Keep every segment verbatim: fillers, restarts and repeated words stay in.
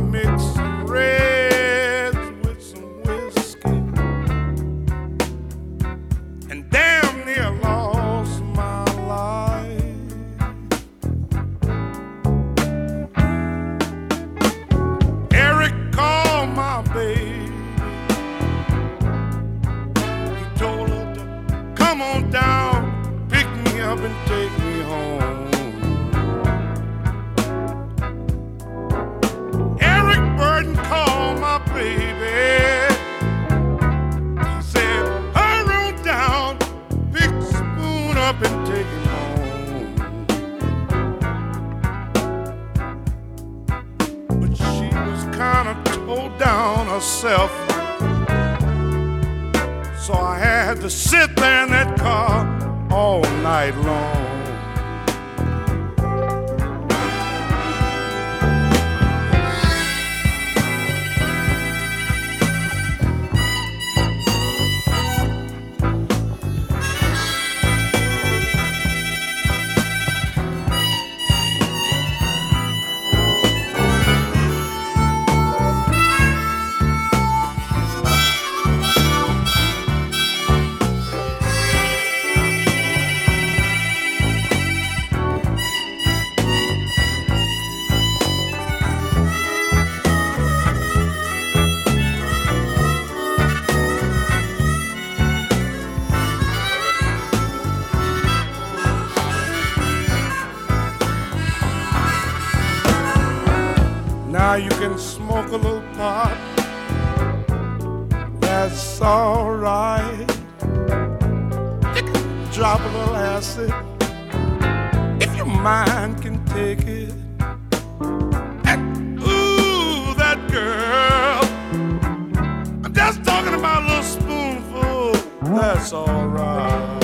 mixed some reds with some whiskey and damn near lost my life. Eric called my baby. He told her to come on down, pick me up and take me home. Call my baby. He said, hurry on down, pick the spoon up and take him home. But she was kind of towed down herself, so I had to sit there in that car all night long. Now you can smoke a little pot, that's alright. You can drop a little acid if your mind can take it. And ooh, that girl, I'm just talking about a little spoonful, that's alright.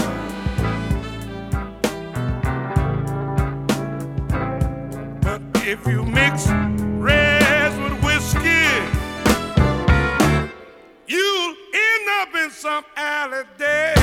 But if you mix reds with whiskey, you'll end up in some alley day.